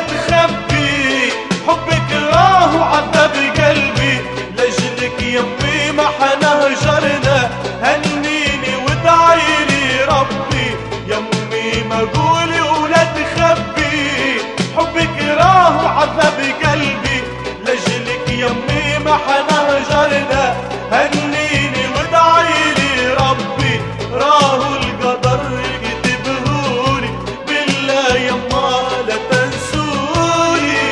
تخبي، حبك راه وعذب قلبي، لاجلك يمي ما حنهجرنا، هنيني وادعيلي ربي، يمي ما قولي ولا تخبي، حبك راه وعذب قلبي، لاجلك يمي ما حنهجرنا، هنيني وادعيلي ربي، راهو القدر يكتبهولي، بالله يما لا تنسوني.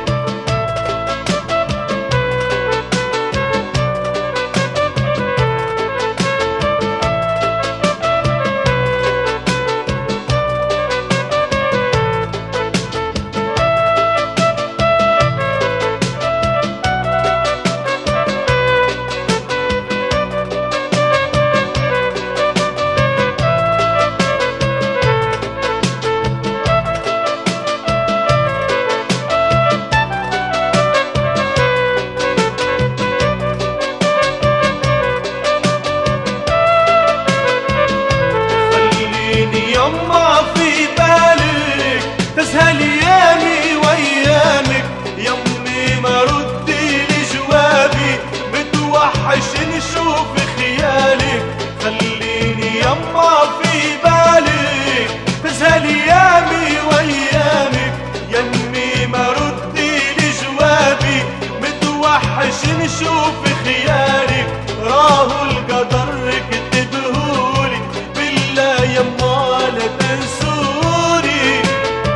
يما في بالك تسهل ايامي وايامك، يمي ما ردي لي جوابي، بتوحش نشوف خيالك، خليني يما في بالك تسهل ايامي وايامك، يمي ما ردي لي جوابي، بتوحش نشوف خيالك، راهو القدر كتبهولي، بالله يما لا تنسوني.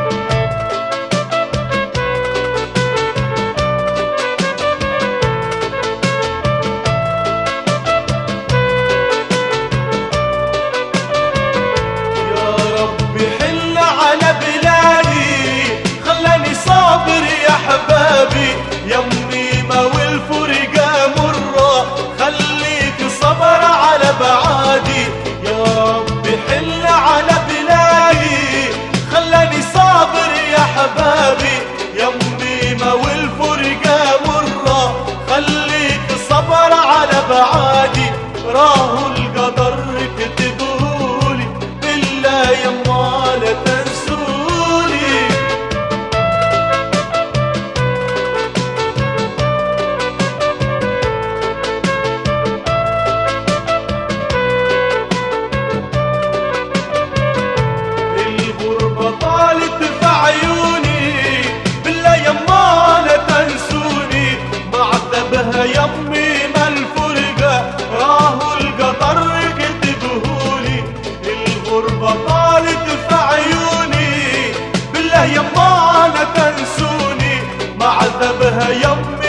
يا ربي حل على بلادي، خلاني صابر يا حبابي، يمي ما والفرقة مرة، خليك صبر على بعادي، يا ربي حل على بلادي، خلاني صابر يا حبابي، يمي ما والفرقة مرة، خليك صبر على بعادي، راهو القدر كتبهولي، بالله يما لا تنسوني. طالت في عيوني، بالله يما لا تنسوني، معذبها يمي ما الفرقة، راهو القدر كتبهولي، الغربة طالت في عيوني، بالله يما لا تنسوني، معذبها يمي